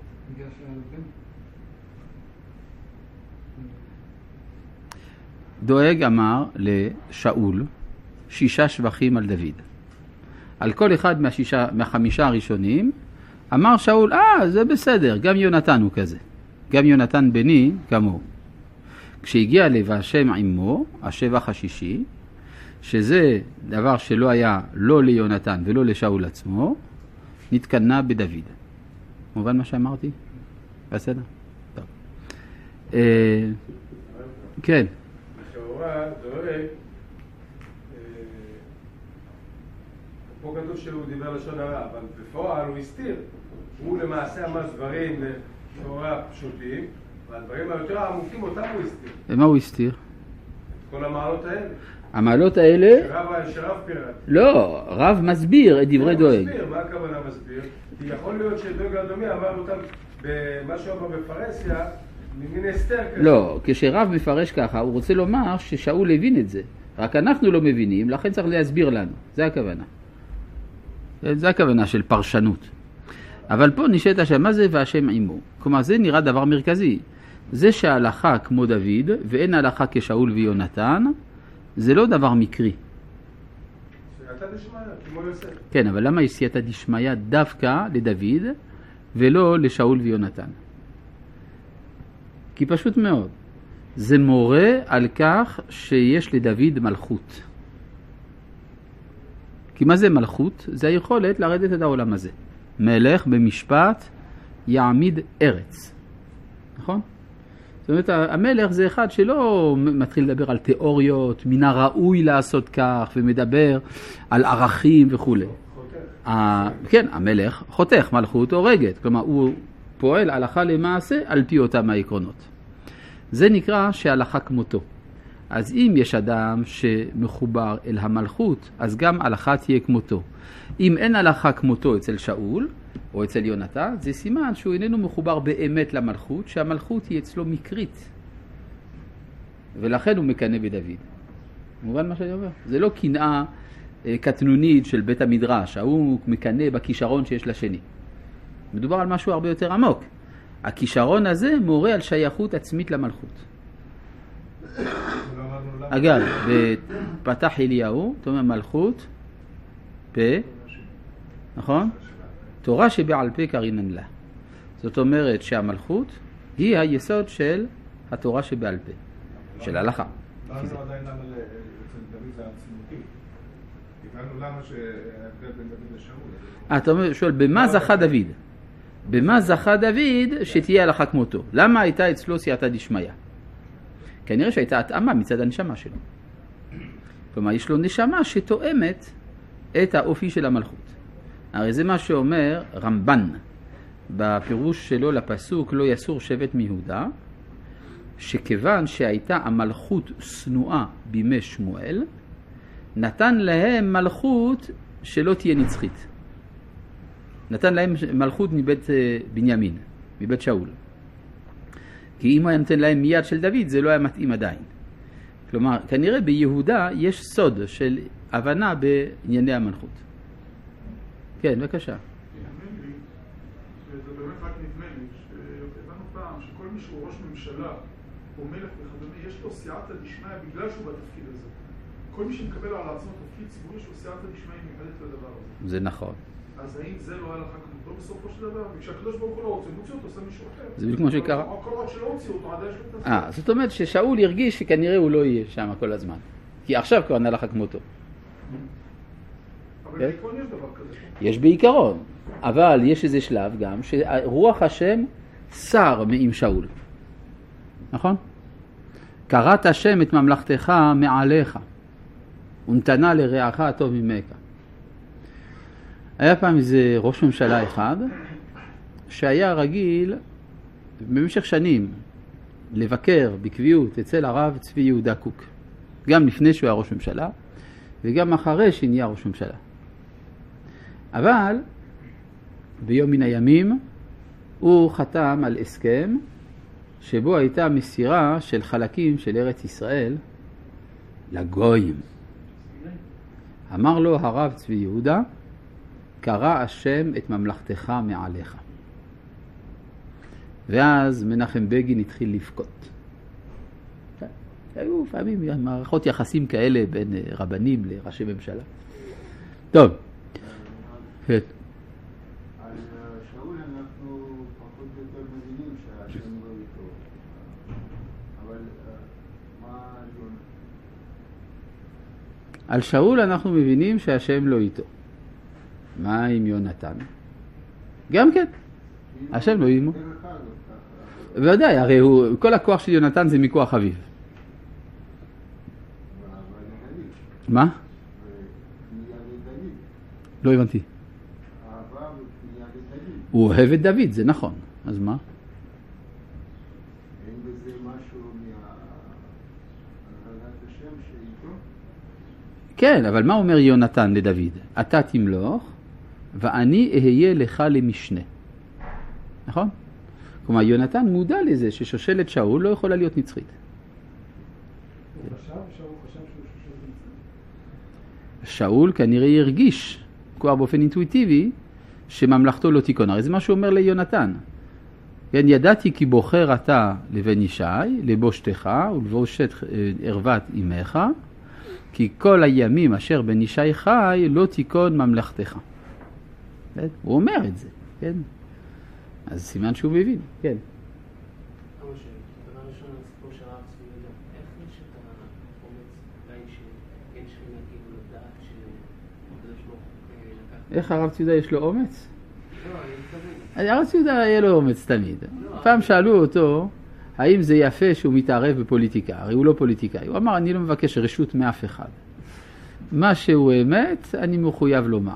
דואג אמר לשאול שישה שבחים על דוד. על כל אחד מהשישה, מהחמישה הראשונים, אמר שאול, אה, זה בסדר, גם יונתן הוא כזה. גם יונתן בני כמוהו. כשהגיע לב השם עמו, השבח השישי, שזה דבר שלא היה לא ליונתן ולא לשאול עצמו, נתקנה בדוד. מובן מה שאמרתי? בסדר? טוב. אה, כן. לכאורה דואג, פה כתוב שהוא דיבר לשון הרע, אבל בפועל הוא הסתיר. הוא למעשה אמר דברים לכאורה פשוטים, והדברים היותר עמוקים אותם הוא הסתיר. ומה הוא הסתיר? כל המעלות האלה. המעלות האלה... שרב, שרב פירט. לא, רב מסביר את דברי דואג. מסביר, מה הכוונה מסביר? כי יכול להיות שדואג אדומי אמר אותם במה שהוא אמר בפרסיה, ממין אסתר כזה. לא, כשרב מפרש ככה, הוא רוצה לומר ששאול הבין את זה. רק אנחנו לא מבינים, לכן צריך להסביר לנו. זה הכוונה. זה הכוונה של פרשנות. אבל פה נשאלת השאלה, מה זה והשם עמו? כלומר, זה נראה דבר מרכזי. זה שההלכה כמו דוד, ואין הלכה כשאול ויונתן, זה לא דבר מקרי. סייעתא דשמיא, כמו יוסף. כן, אבל למה יש סייעתא דשמיא דווקא לדוד, ולא לשאול ויונתן? כי פשוט מאוד. זה מורה על כך שיש לדוד מלכות. כי מה זה מלכות? זה היכולת לרדת את העולם הזה. מלך במשפט יעמיד ארץ. נכון? זאת אומרת, המלך זה אחד שלא מתחיל לדבר על תיאוריות, מן הראוי לעשות כך, ומדבר על ערכים וכו'. כן, המלך חותך, מלכות הורגת. כלומר, הוא פועל הלכה למעשה על פי אותם העקרונות. זה נקרא שהלכה כמותו. אז אם יש אדם שמחובר אל המלכות, אז גם הלכה תהיה כמותו. אם אין הלכה כמותו אצל שאול, או אצל יונתן, זה סימן שהוא איננו מחובר באמת למלכות, שהמלכות היא אצלו מקרית. ולכן הוא מקנא בדוד. מובן מה שאני אומר? זה לא קנאה קטנונית של בית המדרש, הוא מקנא בכישרון שיש לשני. מדובר על משהו הרבה יותר עמוק. הכישרון הזה מורה על שייכות עצמית למלכות. אגב, בפתח אליהו, זאת אומרת מלכות, פה, נכון? תורה שבעל פה קרינן לה. זאת אומרת שהמלכות היא היסוד של התורה שבעל פה, של ההלכה. למה לא עדיין למה אצל דוד זה עצמותי? הבנו למה שההבדל בין דוד לשאול. אתה אומר, שואל, במה זכה דוד? במה זכה דוד שתהיה הלכה כמותו? למה הייתה אצלו סייעתא דשמיא? כנראה שהייתה התאמה מצד הנשמה שלו. כלומר, יש לו נשמה שתואמת את האופי של המלכות. הרי זה מה שאומר רמב"ן בפירוש שלו לפסוק לא יסור שבט מיהודה, שכיוון שהייתה המלכות שנואה בימי שמואל, נתן להם מלכות שלא תהיה נצחית. נתן להם מלכות מבית בנימין, מבית שאול. כי אם היה נותן להם מיד של דוד, זה לא היה מתאים עדיין. כלומר, כנראה ביהודה יש סוד של הבנה בענייני המלכות. כן, בבקשה. נדמה לי, שזה באמת רק נדמה לי, שהבנו פעם שכל מי שהוא ראש ממשלה או מלך וכדומה, יש לו סייעתא דשמיא בגלל שהוא בתפקיד הזה. כל מי שמקבל על עצמו תפקיד ציבורי שהוא סייעתא דשמיא מיוחדת לדבר הזה. זה נכון. אז האם זה לא הלכה כמותו בסופו של דבר? וכשהקדוש ברוך הוא לא רוצה, מוציא אותו, עושה מישהו אחר. זה בדיוק כמו שקרה. כל עוד שלא הוציא אותו, עדיין יש לו את אה, זאת אומרת ששאול הרגיש שכנראה הוא לא יהיה שם כל הזמן. כי עכשיו כבר נלך כמותו. אבל בעיקרון יש דבר כזה. יש בעיקרון, אבל יש איזה שלב גם שרוח השם שר מעם שאול. נכון? קראת השם את ממלכתך מעליך, ונתנה לרעך הטוב ממך. היה פעם איזה ראש ממשלה אחד שהיה רגיל במשך שנים לבקר בקביעות אצל הרב צבי יהודה קוק. גם לפני שהוא היה ראש ממשלה וגם אחרי שנהיה ראש ממשלה. אבל ביום מן הימים הוא חתם על הסכם שבו הייתה מסירה של חלקים של ארץ ישראל לגויים. אמר לו הרב צבי יהודה, קרא השם את ממלכתך מעליך. ואז מנחם בגין התחיל לבכות. היו פעמים מערכות יחסים כאלה בין רבנים לראשי ממשלה. טוב. כן. על שאול אנחנו פחות או יותר מבינים שהשם לא איתו. אבל מה יונתן? על שאול אנחנו מבינים שהשם לא איתו. מה עם יונתן? גם כן. השם לא איתו. בוודאי, הרי הוא, כל הכוח של יונתן זה מכוח אביו. מה? לא הבנתי. אהבה ופנייה לדוד. הוא אוהב את דוד, זה נכון. אז מה? אין בזה משהו מהנהלת השם שאיתו? כן, אבל מה אומר יונתן לדוד? אתה תמלוך ואני אהיה לך למשנה. נכון? כלומר, יונתן מודע לזה ששושלת שאול לא יכולה להיות נצחית. הוא חשב, שאול חשב שהוא שושלת נצחית. שאול כנראה ירגיש, כבר באופן אינטואיטיבי, שממלכתו לא תיכון. הרי זה מה שהוא אומר ליונתן. כן, ידעתי כי בוחר אתה לבן ישי, לבושתך ולבושת ערוות אמך, כי כל הימים אשר בן ישי חי לא תיכון ממלכתך. כן? הוא אומר את זה, כן? אז סימן שהוא מבין, כן. כמה שאלות. דבר ראשון, הסיפור של הרב צבי יהודה. איך יש את האומץ עדיין שאין שכינה כאילו לדעת שהקדוש ברוך הוא לקח? איך הרב צבי יהודה יש לו אומץ? לא, אני מתכוון. הרב צבי יהודה יהיה לו אומץ תמיד. פעם שאלו אותו, האם זה יפה שהוא מתערב בפוליטיקה? הרי הוא לא פוליטיקאי. הוא אמר, אני לא מבקש רשות מאף אחד. מה שהוא אמת, אני מחויב לומר.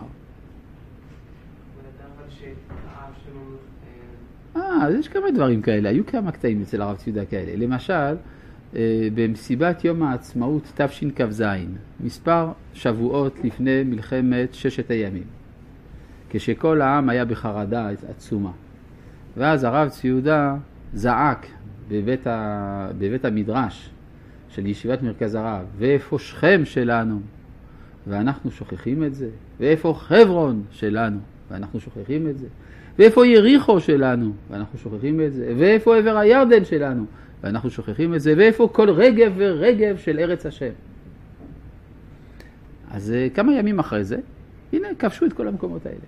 אה, אז יש כמה דברים כאלה, היו כמה קטעים אצל הרב צבי יהודה כאלה. למשל, במסיבת יום העצמאות תשכ"ז, מספר שבועות לפני מלחמת ששת הימים, כשכל העם היה בחרדה עצומה. ואז הרב צבי יהודה זעק בבית, ה... בבית המדרש של ישיבת מרכז הרב, ואיפה שכם שלנו? ואנחנו שוכחים את זה. ואיפה חברון שלנו? ואנחנו שוכחים את זה. ואיפה יריחו שלנו? ואנחנו שוכחים את זה. ואיפה עבר הירדן שלנו? ואנחנו שוכחים את זה. ואיפה כל רגב ורגב של ארץ השם? אז כמה ימים אחרי זה, הנה, כבשו את כל המקומות האלה.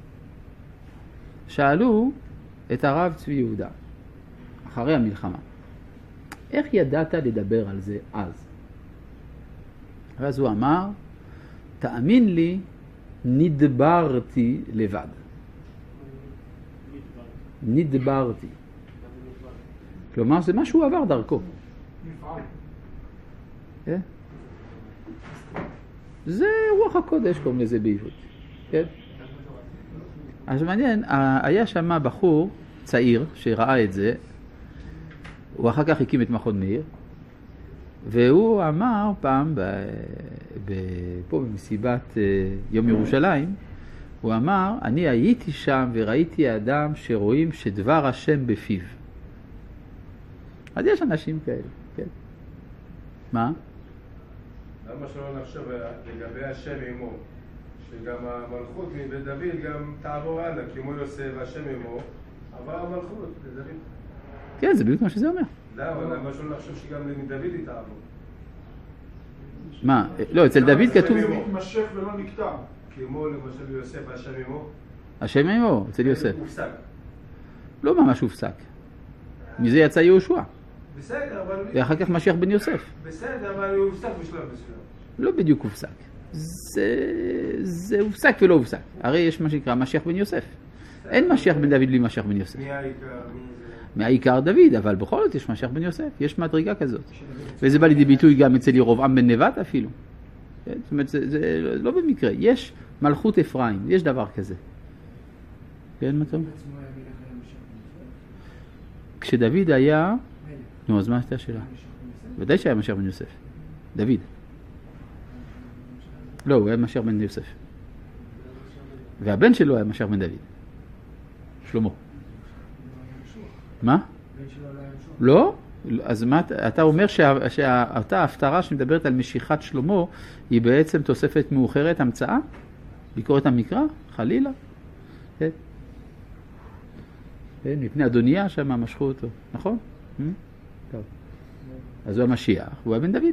שאלו את הרב צבי יהודה, אחרי המלחמה, איך ידעת לדבר על זה אז? ואז הוא אמר, תאמין לי, נדברתי לבד. נדברתי. כלומר, זה מה שהוא עבר דרכו. כן? זה רוח הקודש, קוראים לזה בעברית. כן? אז מעניין, היה שם בחור צעיר שראה את זה, הוא אחר כך הקים את מכון מאיר, והוא אמר פעם, ב, ב, פה במסיבת יום ירושלים, הוא אמר, אני הייתי שם וראיתי אדם שרואים שדבר השם בפיו. אז יש אנשים כאלה, כן? מה? למה שלא נחשוב לגבי השם עמו, שגם המלכות מבית דוד גם תעבור הלאה, כמו יוסף השם עמו, עבר המלכות לדוד. כן, זה בדיוק מה שזה אומר. לא, אבל למה שלא נחשוב שגם לדוד היא תעבור? מה? לא, אצל דוד כתוב... זה מתמשך ולא נקטע. כמו למשל יוסף השם עמו. השם עמו, אצל יוסף. הופסק. לא ממש הופסק. מזה יצא יהושע. בסדר, אבל... ואחר כך משיח בן יוסף. בסדר, אבל הוא הופסק בשלב מסוים. לא בדיוק הופסק. זה, זה הופסק ולא הופסק. הרי יש מה שנקרא משיח בן יוסף. אין משיח בן דוד בלי משיח בן יוסף. מי העיקר? מי זה? מהעיקר דוד, אבל בכל זאת יש משיח בן יוסף. יש מדרגה כזאת. וזה בא לידי ביטוי גם אצל ירבעם בן נבט אפילו. זאת אומרת, זה, זה לא במקרה. יש מלכות אפרים, יש דבר כזה. כן, מה אתה אומר? כשדוד היה... נו, אז מה הייתה השאלה? ודאי שהיה משיח בן יוסף. דוד. לא, הוא היה משיח בן יוסף. והבן שלו היה משיח בן דוד. שלמה. מה? לא? אז מה, אתה אומר שאותה ההפטרה שמדברת על משיכת שלמה היא בעצם תוספת מאוחרת, המצאה? ביקורת המקרא? חלילה? כן. כן, מפני אדוניה שם משכו אותו, נכון? טוב. אז הוא המשיח, הוא היה בן דוד.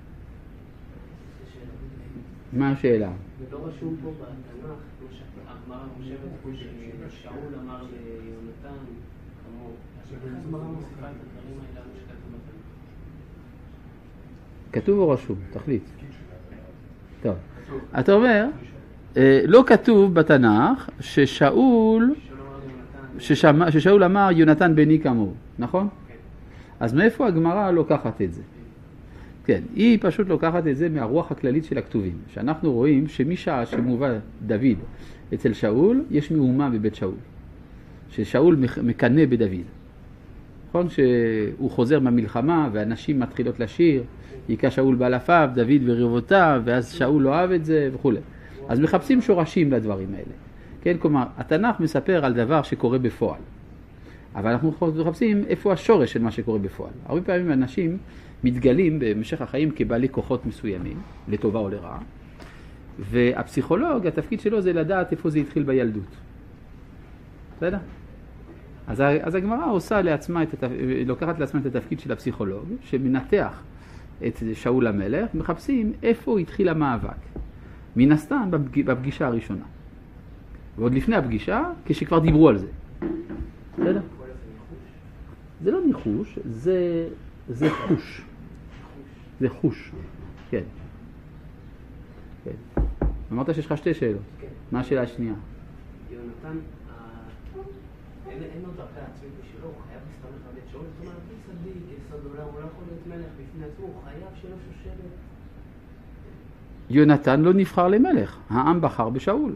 מה השאלה? זה לא רשום פה בתנ"ך, כמו שהגמרא חושבת פה ששאול אמר ליונתן, כמו, הגמרא מוסיפה את הדברים האלה שכתוב בתנ"ך. כתוב או רשום? תחליט. טוב. אתה אומר, לא כתוב בתנ"ך ששאול, ששאול אמר יונתן בני כמוהו, נכון? אז מאיפה הגמרא לוקחת את זה? כן, היא פשוט לוקחת את זה מהרוח הכללית של הכתובים. שאנחנו רואים שמשעה שמובא דוד אצל שאול, יש מהומה בבית שאול. ששאול מקנה בדוד. נכון? שהוא חוזר מהמלחמה והנשים מתחילות לשיר, יקה שאול באלפיו, דוד ברבותיו, ואז שאול לא אוהב את זה וכו'. אז מחפשים שורשים לדברים האלה. כן, כלומר, התנ"ך מספר על דבר שקורה בפועל. אבל אנחנו מחפשים איפה השורש של מה שקורה בפועל. הרבה פעמים אנשים מתגלים במשך החיים כבעלי כוחות מסוימים, לטובה או לרעה, והפסיכולוג, התפקיד שלו זה לדעת איפה זה התחיל בילדות. בסדר? אז, אז הגמרא עושה לעצמה את התפ... לוקחת לעצמה את התפקיד של הפסיכולוג, שמנתח את שאול המלך, מחפשים איפה התחיל המאבק. מן הסתם בפג... בפגישה הראשונה. ועוד לפני הפגישה, כשכבר דיברו על זה. בסדר? זה לא ניחוש, זה, זה חוש. זה חוש. כן. כן. אמרת שיש לך שתי שאלות. כן. מה השאלה השנייה? יונתן, אין לו דרכה עצמית משלו, הוא חייב להסתמך על בית שאול, זאת אומרת, הוא צדיק, יסוד עולם, הוא לא יכול להיות מלך בפני עצמו, הוא חייב שלא שושלת. יונתן לא נבחר למלך, העם בחר בשאול.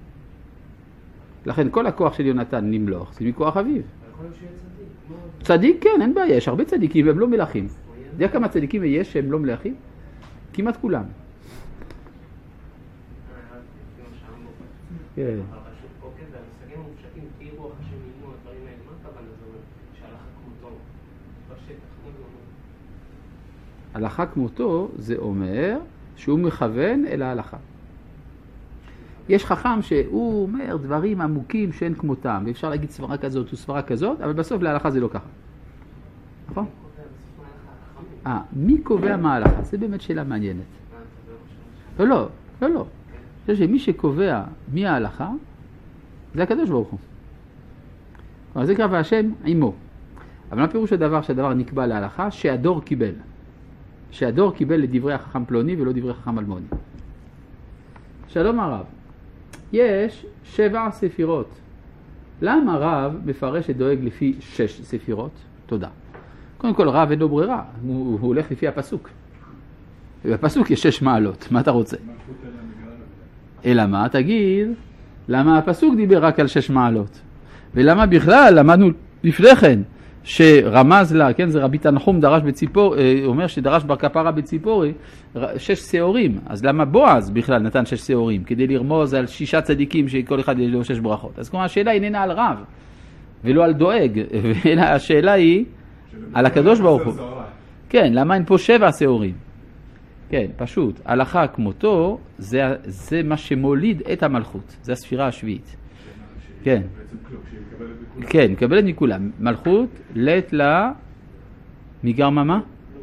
לכן כל הכוח של יונתן נמלוך, זה מכוח אביו. יכול להיות שיהיה צדיק. צדיק כן, אין בעיה, יש הרבה צדיקים והם לא מלכים. אתה יודע כמה צדיקים יש שהם לא מלכים? כמעט כולם. כן. אבל פשוט אוקיי, והמושגים המופשטים, אי רוח השם אימו, הדברים האלה, מה הכוונה? זה אומר שהלכה כמותו בשטח, כמו זה אומר? הלכה כמותו זה אומר שהוא מכוון אל ההלכה. יש חכם שהוא אומר דברים עמוקים שאין כמותם, ואפשר להגיד סברה כזאת וסברה כזאת, אבל בסוף להלכה זה לא ככה. נכון? אה, מי קובע מה ההלכה? זה באמת שאלה מעניינת. לא, לא, לא, לא. אני חושב שמי שקובע מי ההלכה, זה הקדוש ברוך הוא. אבל זה קרא והשם עמו. אבל מה פירוש הדבר שהדבר נקבע להלכה? שהדור קיבל. שהדור קיבל לדברי החכם פלוני ולא דברי חכם אלמוני. שלום הרב. יש שבע ספירות. למה רב מפרש שדואג לפי שש ספירות? תודה. קודם כל רב אין לו ברירה, הוא, הוא הולך לפי הפסוק. בפסוק יש שש מעלות, מה אתה רוצה? אלא מה? תגיד, למה הפסוק דיבר רק על שש מעלות? ולמה בכלל למדנו לפני כן שרמז לה, כן, זה רבי תנחום דרש בציפור, אומר שדרש בר כפרה בציפורי שש שעורים. אז למה בועז בכלל נתן שש שעורים? כדי לרמוז על שישה צדיקים שכל אחד יש לו שש ברכות. אז כלומר השאלה איננה על רב ולא על דואג, אלא השאלה היא על הקדוש ברוך הוא. כן, למה אין פה שבע שעורים? כן, פשוט, הלכה כמותו זה, זה מה שמוליד את המלכות, זה הספירה השביעית. כן. כן, מקבלת מכולם. מלכות, לית לה, מגרמה מה?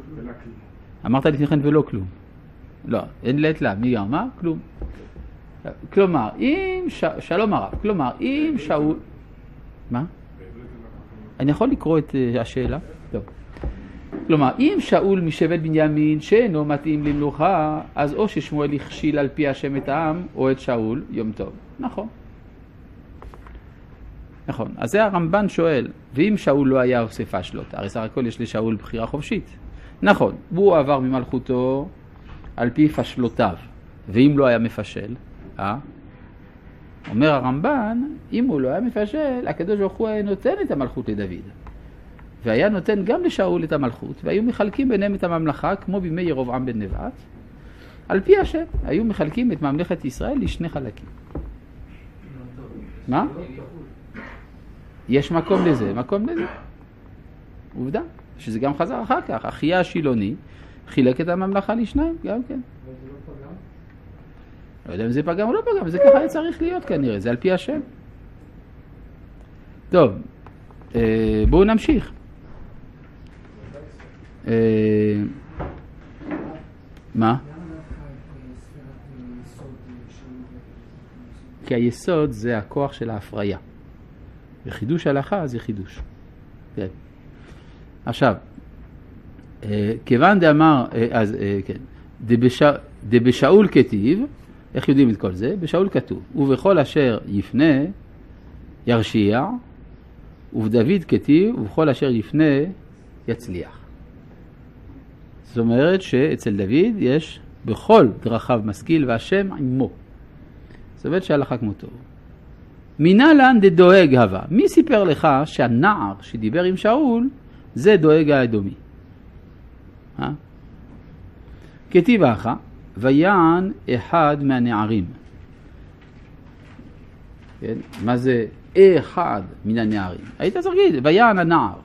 אמרת לפני כן ולא כלום. לא, אין לית לה, מגרמה, כלום. כלומר, אם, ש... שלום הרב, כלומר, אם שאול... מה? אני יכול לקרוא את השאלה? לא. כלומר, אם שאול משבט בנימין שאינו מתאים למלוכה, אז או ששמואל הכשיל על פי השם את העם, או את שאול, יום טוב. נכון. נכון. אז זה הרמב"ן שואל, ואם שאול לא היה עושה פשלות, הרי סך הכל יש לשאול בחירה חופשית. נכון, הוא עבר ממלכותו על פי פשלותיו, ואם לא היה מפשל, אה? אומר הרמב"ן, אם הוא לא היה מפשל, הקדוש ברוך הוא היה נותן את המלכות לדוד. והיה נותן גם לשאול את המלכות, והיו מחלקים ביניהם את הממלכה, כמו בימי ירבעם בן נבט. על פי השם, היו מחלקים את ממלכת ישראל לשני חלקים. מה? יש מקום לזה, מקום לזה. עובדה, שזה גם חזר אחר כך. אחיה השילוני חילק את הממלכה לשניים, גם כן. לא יודע אם זה פגם או לא פגם, זה ככה צריך להיות כנראה, זה על פי השם. טוב, בואו נמשיך. מה? כי היסוד זה הכוח של ההפריה. וחידוש הלכה זה חידוש. כן. עכשיו, כיוון דאמר, אז כן, דבשאול כתיב, איך יודעים את כל זה? בשאול כתוב, ובכל אשר יפנה ירשיע, ובדוד כתיב, ובכל אשר יפנה יצליח. זאת אומרת שאצל דוד יש בכל דרכיו משכיל והשם עמו. זאת אומרת שהלכה כמותו. מנהלן דדואג הווה. מי סיפר לך שהנער שדיבר עם שאול זה דואג האדומי? אה? כתיב אחא, ויען אחד מהנערים. כן? מה זה אחד מן הנערים? היית צריך להגיד, ויען הנער.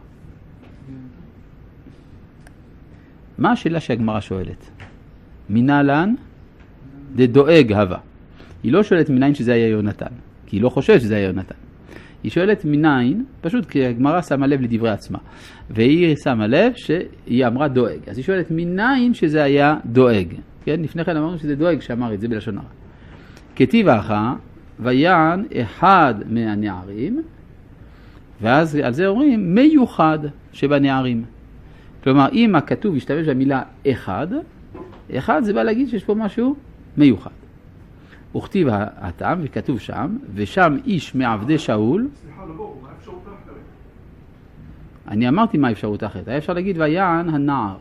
מה השאלה שהגמרא שואלת? מנהלן דדואג הווה. היא לא שואלת מניין שזה היה יונתן, כי היא לא חושבת שזה היה יונתן. היא שואלת מניין, פשוט כי הגמרא שמה לב לדברי עצמה. והיא שמה לב שהיא אמרה דואג. אז היא שואלת מניין שזה היה דואג. כן? לפני כן אמרנו שזה דואג שאמר את זה בלשון הרע. כתיב אחא, ויען אחד מהנערים, ואז על זה אומרים מיוחד שבנערים. כלומר, אם הכתוב ישתמש במילה אחד, אחד זה בא להגיד שיש פה משהו מיוחד. וכתיב הטעם וכתוב שם, ושם איש מעבדי שאול. סליחה, לא ברור, מה האפשרות האחרת? אני אמרתי מה האפשרות האחרת. היה אפשר להגיד ויען הנער.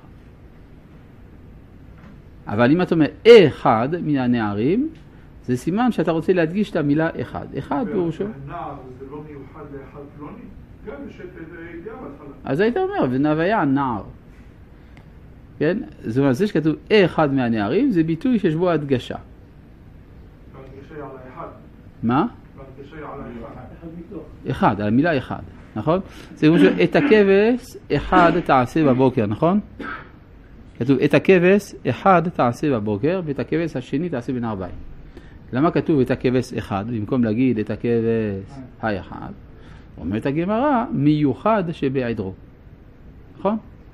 אבל אם אתה אומר אחד מן הנערים, זה סימן שאתה רוצה להדגיש את המילה אחד. אחד פירושו. והנער זה לא מיוחד לאחד פלוני? גם יש את הידיעה בהתחלה. אז היית אומר, ויען נער. כן? זאת אומרת, זה שכתוב אחד מהנערים, זה ביטוי שיש בו הדגשה. והדגשה היא על האחד. מה? והדגשה היא על האחד. אחד, על המילה אחד, נכון? זה כמו שאת הכבש אחד תעשה בבוקר, נכון? כתוב את הכבש אחד תעשה בבוקר, ואת הכבש השני תעשה בין ארבעים. למה כתוב את הכבש אחד, במקום להגיד את הכבש האחד? אומרת הגמרא, מיוחד שבעדרו. נכון?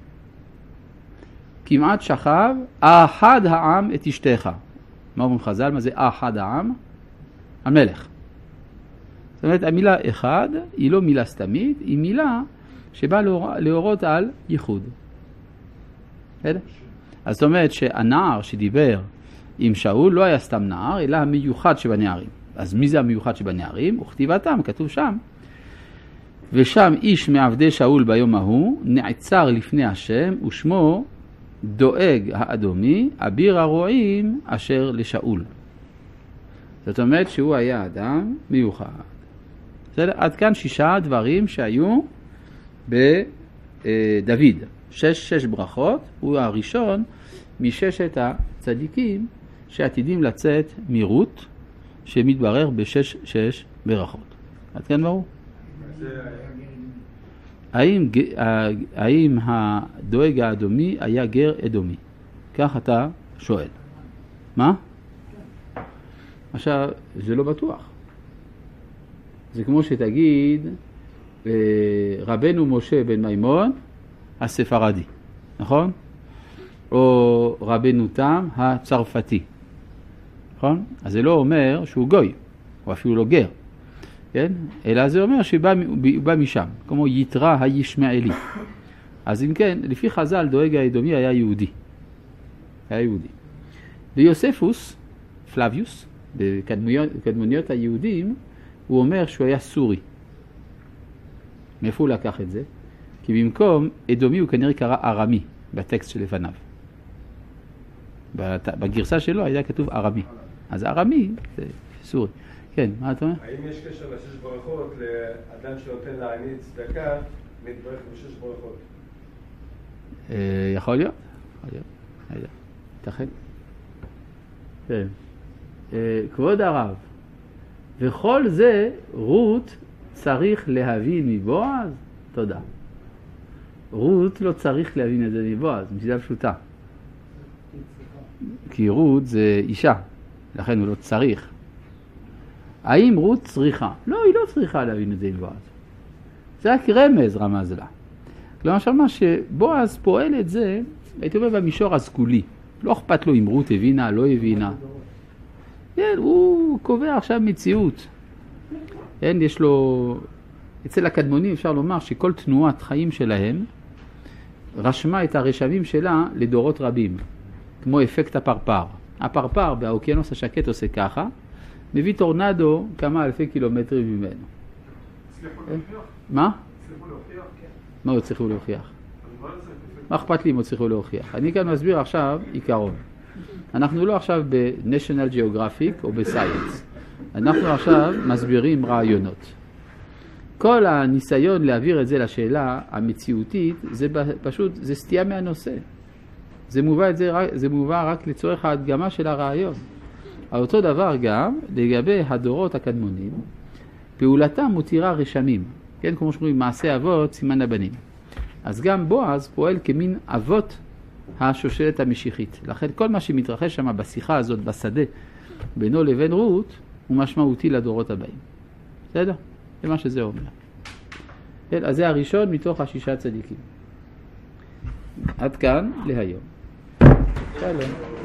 כמעט שכב, אחד העם את אשתך. מה אומרים חז"ל? מה זה אחד העם? המלך. זאת אומרת, המילה אחד היא לא מילה סתמית, היא מילה שבאה להורות על ייחוד. בסדר? אז זאת אומרת שהנער שדיבר עם שאול לא היה סתם נער, אלא המיוחד שבנערים. אז מי זה המיוחד שבנערים? וכתיבתם, כתוב שם. ושם איש מעבדי שאול ביום ההוא נעצר לפני השם ושמו דואג האדומי אביר הרועים אשר לשאול. זאת אומרת שהוא היה אדם מיוחד. בסדר? עד כאן שישה דברים שהיו בדוד. שש, שש ברכות. הוא הראשון מששת הצדיקים שעתידים לצאת מרות שמתברר בשש שש ברכות. עד כאן ברור? האם, האם הדואג האדומי היה גר אדומי? כך אתה שואל. מה? עכשיו, זה לא בטוח. זה כמו שתגיד רבנו משה בן מימון הספרדי, נכון? או רבנו תם הצרפתי, נכון? אז זה לא אומר שהוא גוי, או אפילו לא גר. כן? אלא זה אומר שהוא בא, בא משם, כמו יתרה הישמעאלי. אז אם כן, לפי חז"ל דואג האדומי היה יהודי. היה יהודי. ויוספוס, פלביוס, בקדמוניות היהודים, הוא אומר שהוא היה סורי. מאיפה הוא לקח את זה? כי במקום אדומי הוא כנראה קרא ארמי בטקסט שלפניו. בגרסה שלו היה כתוב ארמי. אז ארמי זה סורי. כן, מה אתה אומר? האם יש קשר לשש ברכות לאדם שנותן לעני צדקה מתברך בשש ברכות? יכול להיות. יכול להיות. תכן. כן. כבוד הרב, וכל זה רות צריך להבין מבועז? תודה. רות לא צריך להבין את זה מבועז, מסיבה פשוטה. כי רות זה אישה, לכן הוא לא צריך. האם רות צריכה? לא, היא לא צריכה להבין את זה עם בועז. זה רק רמז רמז לה. כלומר, מה שבועז פועל את זה, הייתי אומר במישור הסגולי. לא אכפת לו אם רות הבינה, לא הבינה. כן, הוא קובע עכשיו מציאות. כן, יש לו... אצל הקדמונים אפשר לומר שכל תנועת חיים שלהם רשמה את הרשמים שלה לדורות רבים. כמו אפקט הפרפר. הפרפר באוקיינוס השקט עושה ככה, מביא טורנדו כמה אלפי קילומטרים ממנו. הצליחו להוכיח? מה? הצליחו להוכיח? כן. מה הוא צריכו להוכיח? אז מה אכפת לי אם הוא צריך להוכיח? אני כאן מסביר עכשיו עיקרון. אנחנו לא עכשיו ב-National Geographic או ב-Science. אנחנו עכשיו מסבירים רעיונות. כל הניסיון להעביר את זה לשאלה המציאותית, זה פשוט, זה סטייה מהנושא. זה מובא, את זה, זה מובא רק לצורך ההדגמה של הרעיון. אותו דבר גם לגבי הדורות הקדמונים, פעולתם מותירה רשמים, כן, כמו שאומרים, מעשה אבות, סימן הבנים. אז גם בועז פועל כמין אבות השושלת המשיחית. לכן כל מה שמתרחש שם בשיחה הזאת, בשדה, בינו לבין רות, הוא משמעותי לדורות הבאים. בסדר? זה מה שזה אומר. כן, אז זה הראשון מתוך השישה צדיקים. עד כאן להיום. שלום.